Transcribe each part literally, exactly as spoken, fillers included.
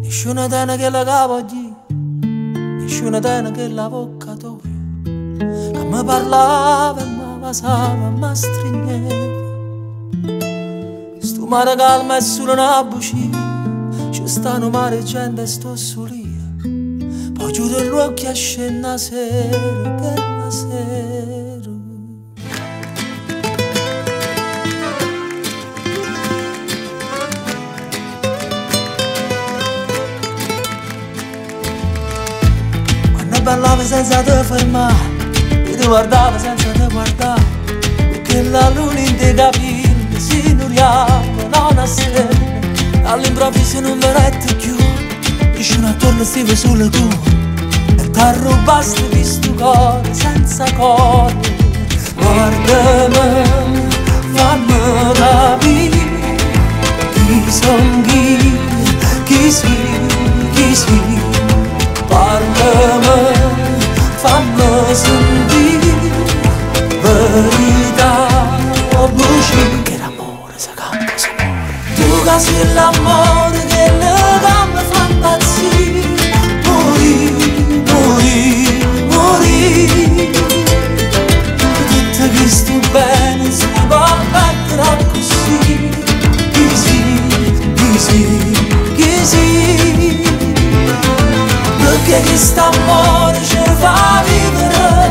Nessuna tena che la cavogli, nessuna tena che l'avvocatoio, non mi parlava e mi passava, mi stringeva. Sto mare calma è solo una bucia, ci stanno mare gente e sto solia. Poi chiudo gli occhi a scena sera, che la sera. Quando parlava senza te fermare, io ti guardavo senza te guardare, perché la luna in te capire si nuriava, non a sé. All'improvviso non verrete più, vicino attorno stive solo tu, e t'arrubasti questo cuore senza cuore. Guardami, fammi capire chi son chi, chi si, chi si. Parlami, fammi sentire verità o bugie, che l'amore si cambia, si muore. Tu che sei l'amore che le gambe fa impazzire, morì, morì, morì. Tutto questo bene si può perdere così, chi sì, chi sì, chi sì. Perché questo amore ci fa vivere,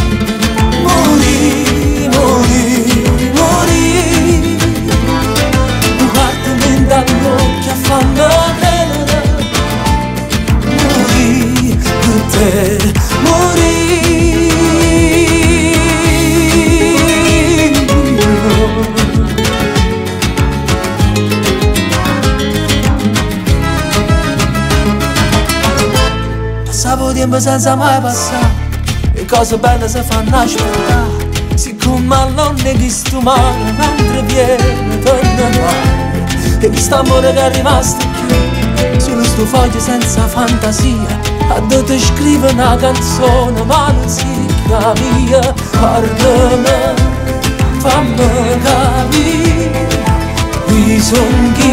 morì, morì, morì. Guardami dagli occhi a farmi credere, morì, per te, morì. Passavo tempo senza mai passare, le cose belle si fanno aspettare. Siccome non è questo mare, mentre viene torna mare. E questo amore che è rimasto qui, solo sto foglio senza fantasia, a dovuto scrivere una canzone ma non si capisce. Guardami, fammi capire, qui son chi.